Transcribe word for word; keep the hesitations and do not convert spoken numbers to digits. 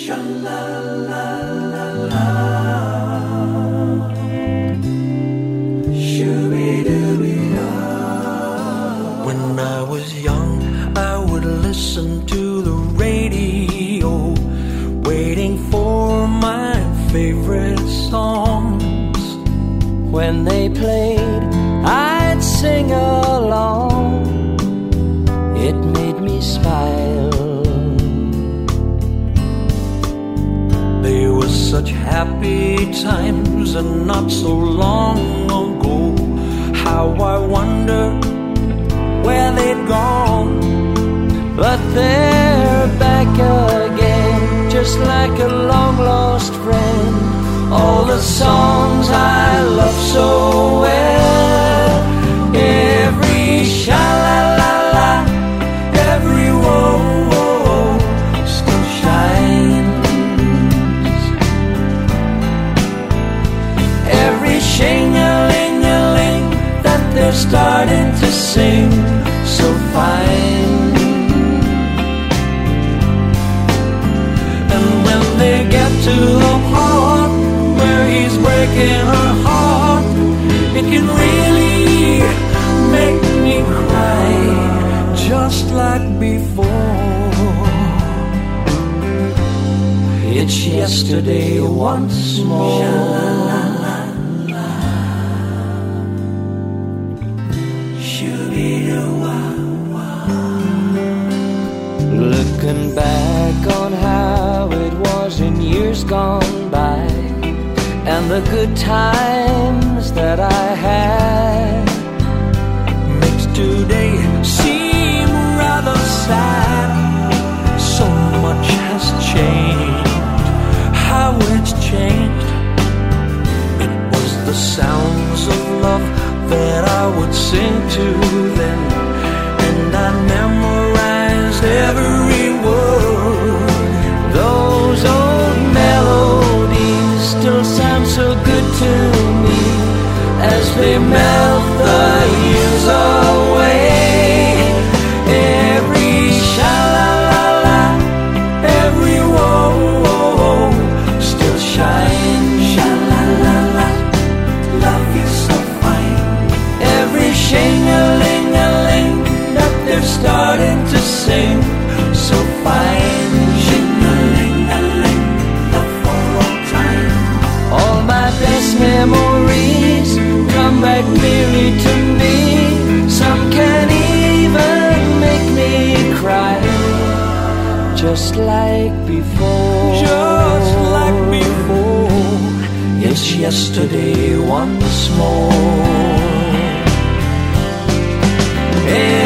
When I was young, I would listen to the radio, waiting for my favorite songs. When they played, I'd sing along. It made me smile. They were such happy times and not so long ago. How I wonder where they'd gone. But they're back again, just like a long-lost friend. All the songs I love so well, every sha-la-la-la, every whoa-whoa still shines. Every shing-a-ling-a-ling that they're starting to sing so fine. And when they get to the part where he's breaking her heart, it can really make me cry, just like before. It's yesterday once more. Looking back on how it was in years gone by, and the good times that I had, makes today seem rather sad. So much has changed. How it's changed. It was the sounds of love that I would sing to then, and I memorized every word. those old melodies still sound so good to me as they melt the years away. Every sha-la-la-la, every whoa-whoa still shines. Sha-la-la-la, love you so fine. Every shing-a-ling-a-ling that they're starting to sing so fine. Shing-a-ling-a-ling, love for all time. All my best memories come back clearly to me. Some can even make me cry, just like before. Just like before. It's yesterday once more.